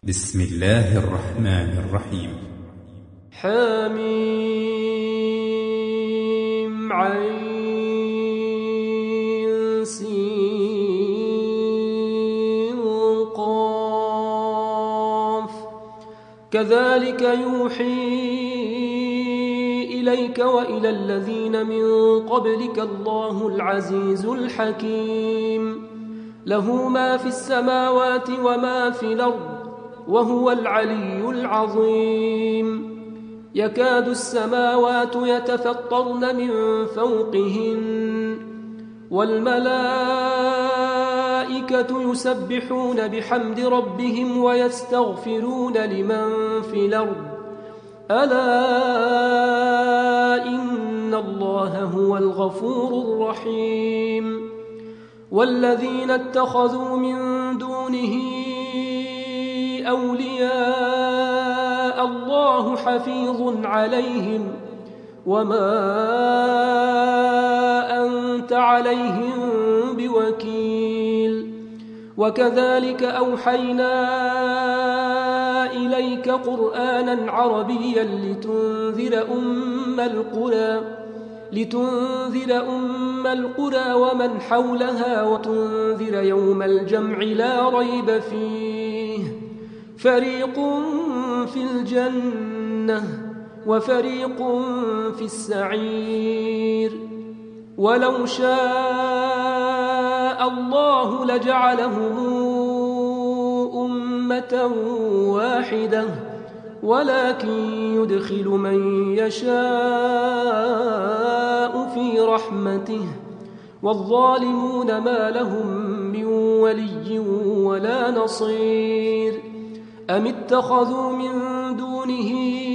بسم الله الرحمن الرحيم. حميم عين سين قاف كذلك يوحي إليك وإلى الذين من قبلك الله العزيز الحكيم له ما في السماوات وما في الأرض وهو العلي العظيم يكاد السماوات يتفطرن من فوقهن والملائكة يسبحون بحمد ربهم ويستغفرون لمن في الأرض ألا إن الله هو الغفور الرحيم والذين اتخذوا من دونه أولياء الله حفيظ عليهم وما أنت عليهم بوكيل وكذلك أوحينا إليك قرآنا عربيا لتنذر أم القرى ومن حولها وتنذر يوم الجمع لا ريب فيه فريق في الجنة وفريق في السعير ولو شاء الله لجعلهم أمة واحدة ولكن يدخل من يشاء في رحمته والظالمون ما لهم من ولي ولا نصير أم اتخذوا من دونه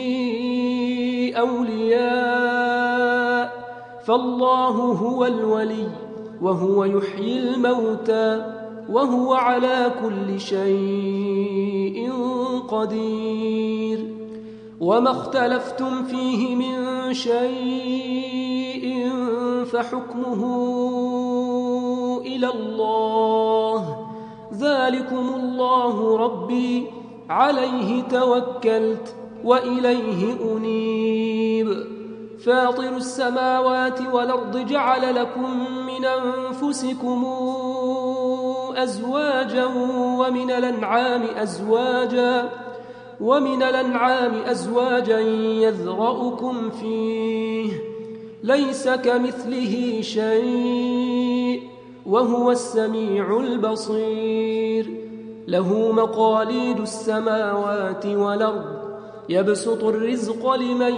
أولياء فالله هو الولي وهو يحيي الموتى وهو على كل شيء قدير وما اختلفتم فيه من شيء فحكمه إلى الله ذلكم الله ربي عليه توكلت وإليه أنيب فاطر السماوات والأرض جعل لكم من أنفسكم أزواجا ومن الأنعام أزواجا يذرأكم فيه ليس كمثله شيء وهو السميع البصير له مقاليد السماوات والأرض يبسط الرزق لمن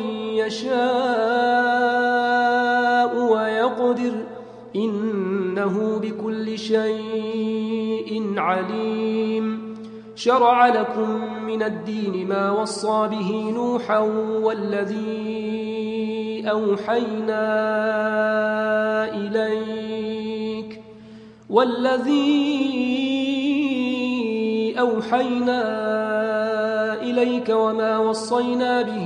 يشاء ويقدر إنه بكل شيء عليم شرع لكم من الدين ما وصى به نوحا والذي أوحينا إليك وما وصينا به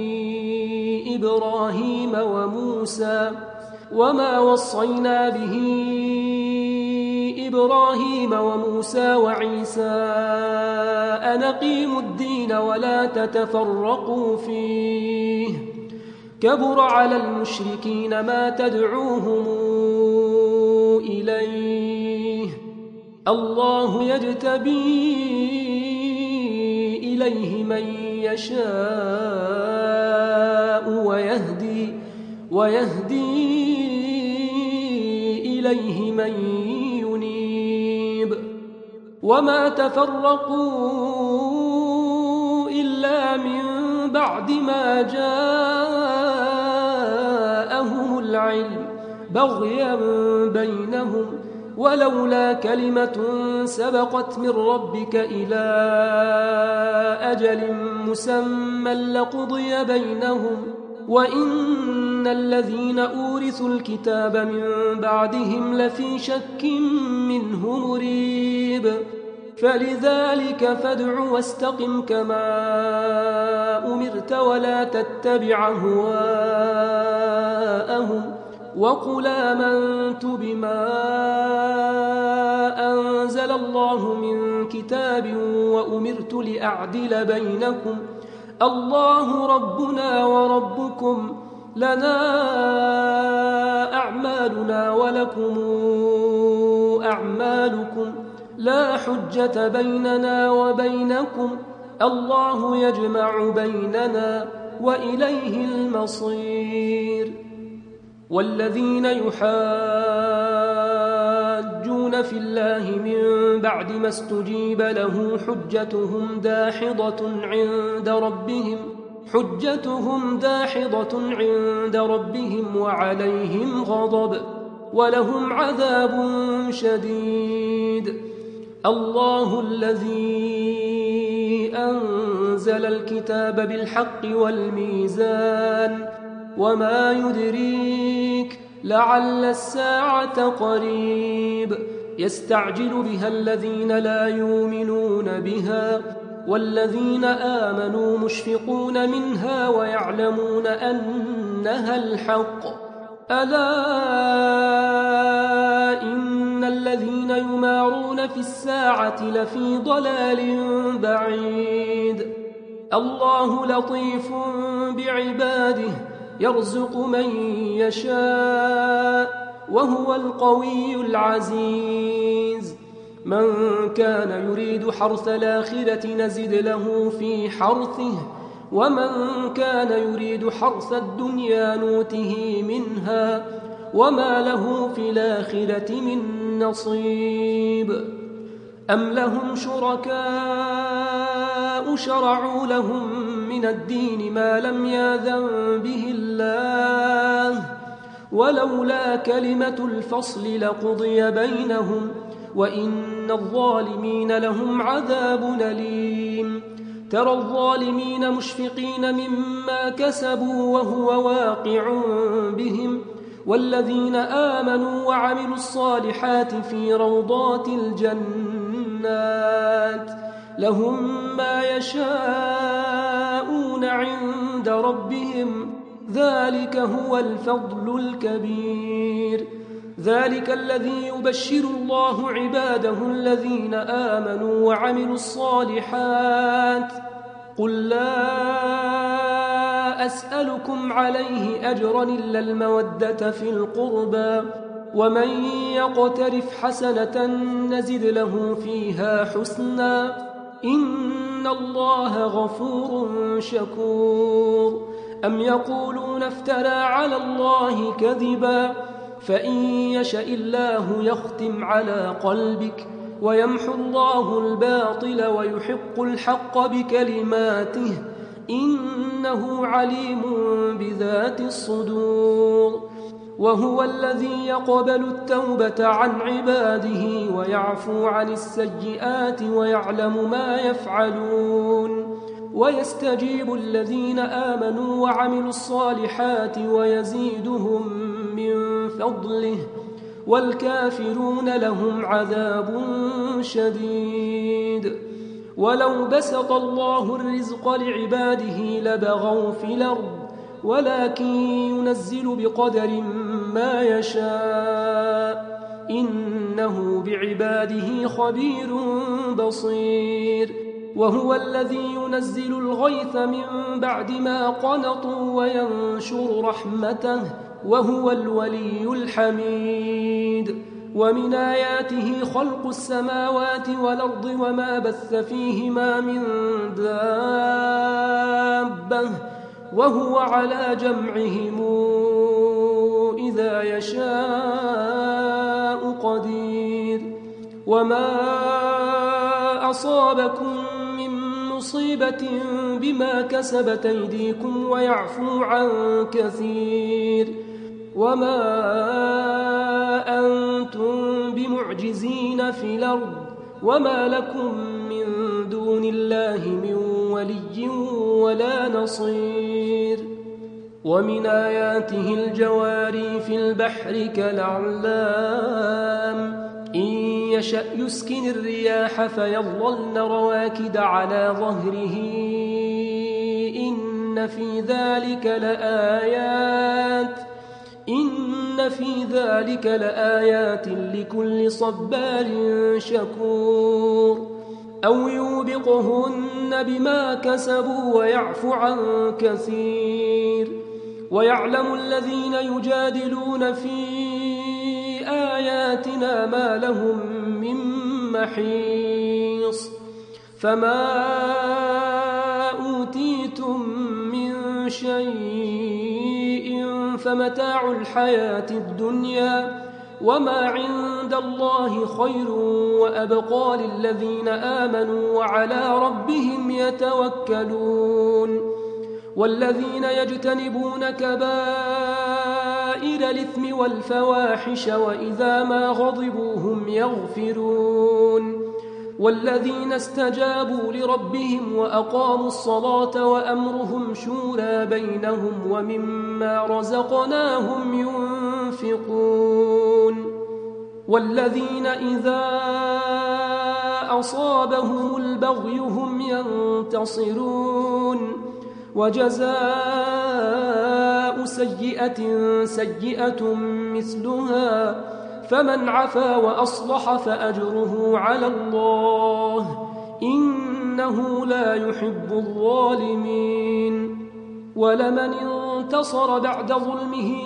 إبراهيم وموسى وعيسى أن أقيموا الدين ولا تتفرقوا فيه كبر على المشركين ما تدعوهم إليه الله يجتبي إليه من يشاء ويهدي إليه من ينيب وما تفرقوا إلا من بعد ما جاءهم العلم بغيا بينهم ولولا كلمة سبقت من ربك إلى أجل مسمى لقضي بينهم وإن الذين أورثوا الكتاب من بعدهم لفي شك منه مريب فلذلك فادع واستقم كما أمرت ولا تتبع أهواءهم وقل آمنت بما أنزل الله من كتاب وأمرت لأعدل بينكم الله ربنا وربكم لنا أعمالنا ولكم أعمالكم لا حجة بيننا وبينكم الله يجمع بيننا وإليه المصير. والذين يحاجون في الله من بعد ما استجيب له حجتهم داحضة عند ربهم وعليهم غضب ولهم عذاب شديد. الله الذي أنزل الكتاب بالحق والميزان وما يدريك لعل الساعة قريب يستعجل بها الذين لا يؤمنون بها والذين آمنوا مشفقون منها ويعلمون أنها الحق. ألا إن الذين يمارون في الساعة لفي ضلال بعيد. الله لطيف بعباده يرزق من يشاء وهو القوي العزيز. من كان يريد حرث الآخرة نزد له في حرثه ومن كان يريد حرث الدنيا نوته منها وما له في الآخرة من نصيب. أم لهم شركاء شرعوا لهم من الدين ما لم يأذن به الله ولولا كلمة الفصل لقضي بينهم وإن الظالمين لهم عذاب أليم. ترى الظالمين مشفقين مما كسبوا وهو واقع بهم والذين آمنوا وعملوا الصالحات في روضات الجنات لهم ما يشاءون عند ربهم ذلك هو الفضل الكبير. ذلك الذي يبشر الله عباده الذين آمنوا وعملوا الصالحات. قل لا أسألكم عليه أجرا إلا المودة في القربى ومن يقترف حسنة نزد له فيها حسنا إن الله غفور شكور. أم يقولون افترى على الله كذبا فإن يشأ الله يختم على قلبك ويمحو الله الباطل ويحق الحق بكلماته إنه عليم بذات الصدور. وهو الذي يقبل التوبة عن عباده ويعفو عن السيئات ويعلم ما يفعلون ويستجيب الذين آمنوا وعملوا الصالحات ويزيدهم من فضله والكافرون لهم عذاب شديد. ولو بسط الله الرزق لعباده لبغوا في الأرض ولكن ينزل بقدر ما يشاء إنه بعباده خبير بصير. وهو الذي ينزل الغيث من بعد ما قنطوا وينشر رحمته وهو الولي الحميد. ومن آياته خلق السماوات والأرض وما بث فيهما من دابة وهو على جمعهم إذا يشاء قدير. وما أصابكم من مصيبة بما كسبت أيديكم ويعفو عن كثير وما أنتم بمعجزين في الأرض وما لكم من دون الله من ولي ولا نصير. ومن آياته الجواري في البحر كالأعلام إن يشأ يسكن الرياح فيظللن رواكد على ظهره إن في ذلك لآيات إن في ذلك لآيات لكل صبار شكور أو يوبقهن بما كسبوا ويعفو عن كثير ويعلم الذين يجادلون في آياتنا ما لهم من محيص فما أوتيتم من شيء فمتاع الحياة الدنيا وما عند الله خير وأبقى للذين آمنوا وعلى ربهم يتوكلون والذين يجتنبون كبائر الإثم والفواحش وإذا ما غضبوا هم يغفرون والذين استجابوا لربهم وأقاموا الصلاة وأمرهم شورى بينهم ومما رزقناهم ينفقون والذين إذا أصابهم البغي هم ينتصرون وجزاء سيئة سيئة مثلها فمن عفا وأصلح فأجره على الله إنه لا يحب الظالمين ولمن انتصر بعد ظلمه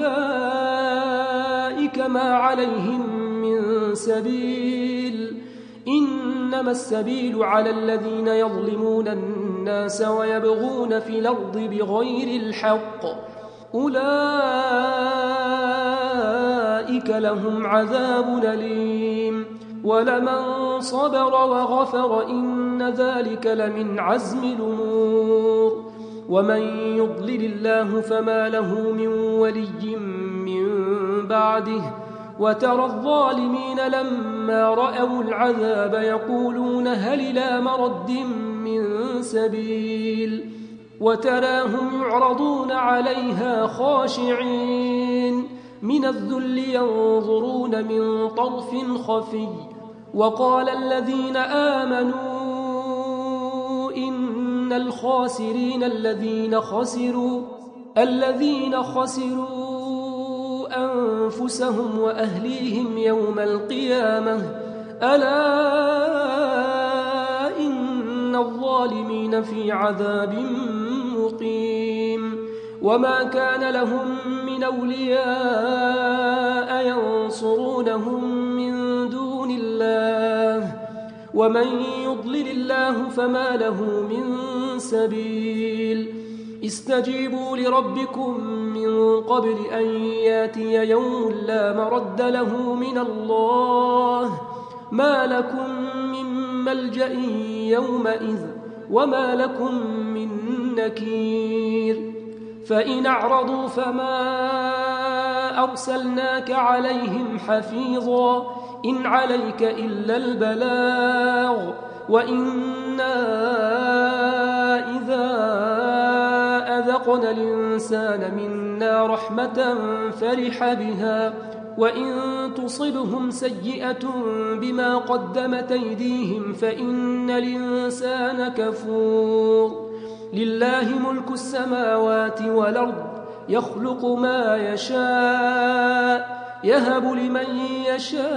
فأولئك ما عليهم من سبيل إنما السبيل على الذين يظلمون الناس ويبغون في الأرض بغير الحق أولئك لهم عذاب أليم ولمن صبر وغفر إن ذلك لمن عزم الأمور ومن يضلل الله فما له من ولي من بعده وترى الظالمين لما رأوا العذاب يقولون هل إلى مرد من سبيل وتراهم يعرضون عليها خاشعين من الذل ينظرون من طرف خفي وقال الذين آمنوا إن الخاسرين الذين خسروا أنفسهم وأهليهم يوم القيامة ألا إن الظالمين في عذاب مقيم وما كان لهم من أولياء ينصرونهم من دون الله ومن يضلل الله فما له من سبيل استجيبوا لربكم من قبل أن ياتي يوم لا مرد له من الله ما لكم من ملجأ يومئذ وما لكم من نكير فإن أعرضوا فما أرسلناك عليهم حفيظا إن عليك إلا البلاغ وإنا إذا أذقنا الإنسان منا رحمة فرح بها وإن تصبهم سيئة بما قدمت أيديهم فإن الإنسان كفور لله ملك السماوات والأرض يخلق ما يشاء يهب لمن يشاء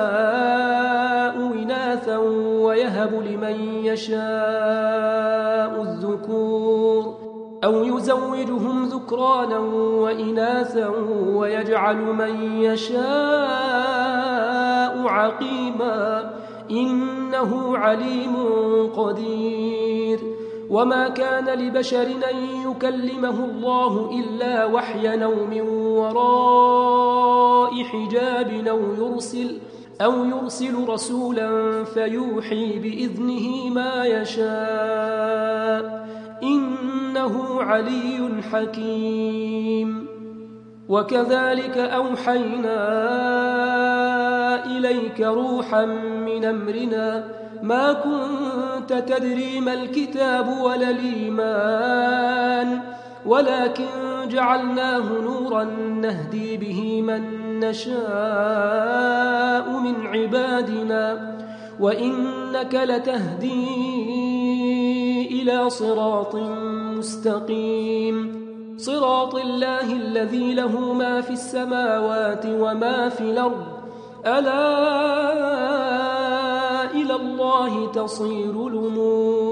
إناثا ويهب لمن يشاء الذكور أو يزوجهم ذكرانا وإناثا ويجعل من يشاء عقيما إنه عليم قدير وما كان لبشر أن يكلمه الله إلا وحيا أو من وراء حجاب أو يرسل رسولا فيوحي بإذنه ما يشاء إنه علي حكيم وكذلك أوحينا إليك روحا من أمرنا ما كنت تدري ما الكتاب ولا الإيمان ولكن جعلناه نورا نهدي به من نشاء من عبادنا وإنك لتهدي إلى صراط مستقيم صراط الله الذي له ما في السماوات وما في الأرض ألا إلى الله تصير الأمور